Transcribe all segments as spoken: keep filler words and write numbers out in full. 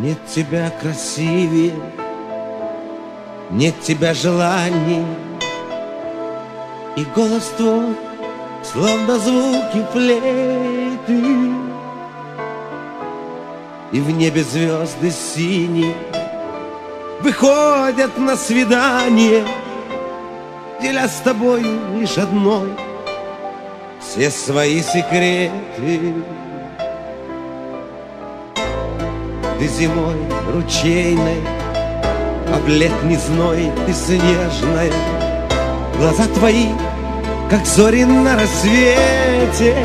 Нет тебя красивее, нет тебя желаний, и голос твой, словно звуки флейты, и в небе звезды синие выходят на свидание, деля с тобою лишь одной все свои секреты. Ты зимой ручейной, а в летний зной ты снежная. Глаза твои, как зори на рассвете.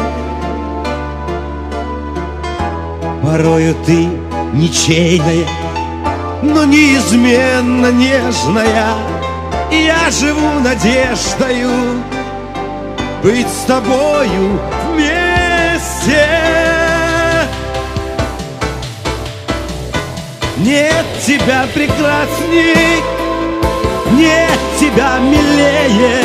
Порою ты ничейная, но неизменно нежная. И я живу надеждою быть с тобою вместе. Нет тебя прекрасней, нет тебя милее.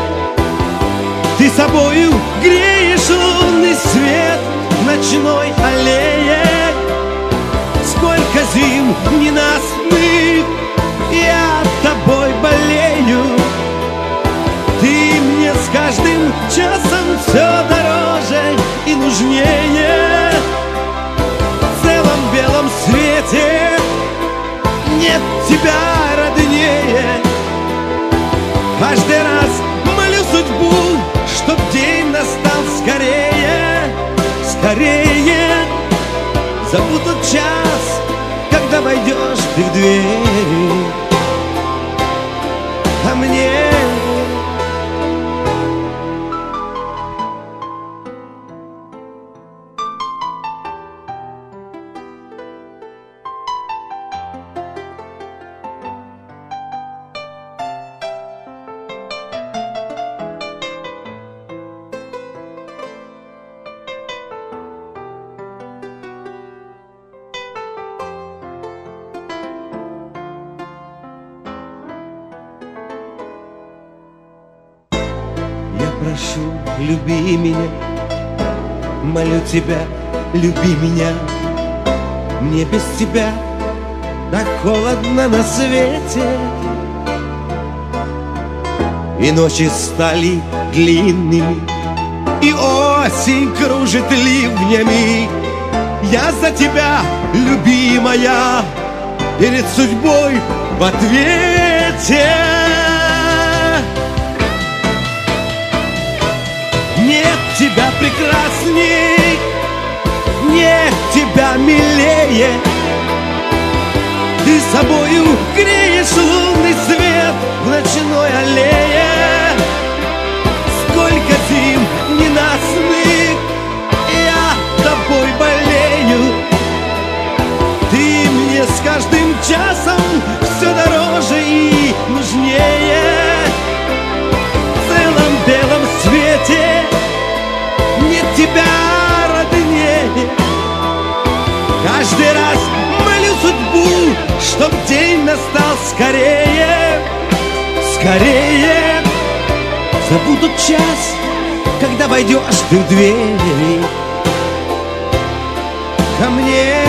Ты собою греешь лунный свет в ночной аллее. Сколько зим ненастных я тобой болею. Ты мне с каждым часом все дороже и нужнее. В целом белом свете нет тебя роднее. Каждый раз молю судьбу, чтоб день настал скорее, скорее. Забудь тот час, когда войдешь ты в дверь ко мне. Прошу, люби меня, молю тебя, люби меня. Мне без тебя так холодно на свете, и ночи стали длинными, и осень кружит ливнями. Я за тебя, любимая, перед судьбой в ответе. Нет тебя прекрасней, нет тебя милее. Ты собою греешь лунный свет в ночной аллее. Сколько зим ненастных я тобой болею. Ты мне с каждым часом все дороже и нужнее. В целом белом свете нет тебя роднее. Каждый раз молю судьбу, чтоб день настал скорее, скорее. Забудь тот час, когда войдешь ты в дверь ко мне.